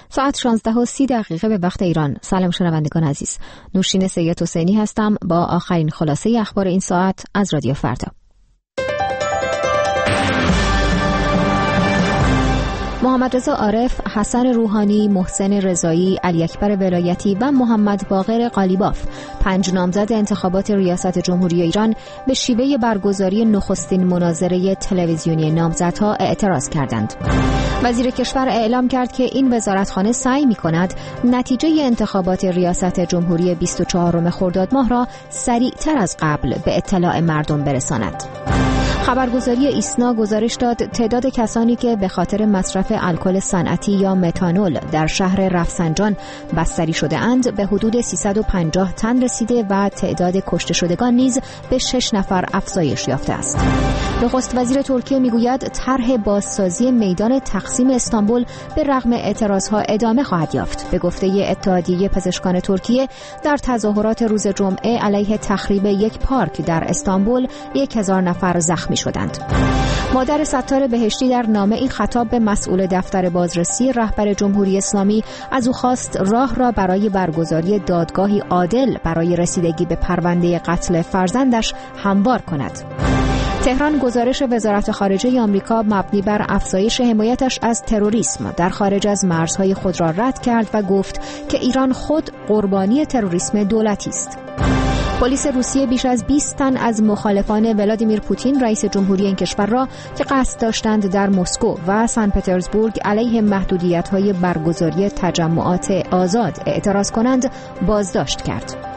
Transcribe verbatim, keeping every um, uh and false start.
ساعت شانزده و سی دقیقه به وقت ایران. سلام شنوندگان عزیز، نوشین سید حسینی هستم با آخرین خلاصه اخبار این ساعت از رادیو فردا. محمد رضا عارف، حسن روحانی، محسن رضایی، علی اکبر ولایتی و محمد باقر قالیباف، پنج نامزد انتخابات ریاست جمهوری ایران، به شیوه برگزاری نخستین مناظره تلویزیونی نامزدها اعتراض کردند. وزیر کشور اعلام کرد که این وزارتخانه سعی می‌کند نتیجه انتخابات ریاست جمهوری بیست و چهارم خرداد ماه را سریعتر از قبل به اطلاع مردم برساند. خبرگزاری ایسنا گزارش داد تعداد کسانی که به خاطر مصرف الکل صنعتی یا متانول در شهر رفسنجان بستری شده اند به حدود سیصد و پنجاه تن رسیده و تعداد کشته شدگان نیز به شش نفر افزایش یافته است. نخست وزیر ترکیه میگوید طرح بازسازی میدان تقسیم استانبول به رغم اعتراضها ادامه خواهد یافت. به گفته اتحادیه پزشکان ترکیه، در تظاهرات روز جمعه علیه تخریب یک پارک در استانبول یک هزار نفر زخمی شدند. مادر ستار بهشتی در نامه‌ای خطاب به مسئول دفتر بازرسی رهبر جمهوری اسلامی از او خواست راه را برای برگزاری دادگاهی عادل برای رسیدگی به پرونده قتل فرزندش هموار کند. تهران گزارش وزارت خارجه آمریکا مبنی بر افزایش حمایتش از تروریسم در خارج از مرزهای خود را رد کرد و گفت که ایران خود قربانی تروریسم دولتی است. پلیس روسیه بیش از بیست تن از مخالفان ولادیمیر پوتین رئیس جمهوری این کشور را که قصد داشتند در مسکو و سن پترزبورگ علیه محدودیت‌های برگزاری تجمعات آزاد اعتراض کنند بازداشت کرد.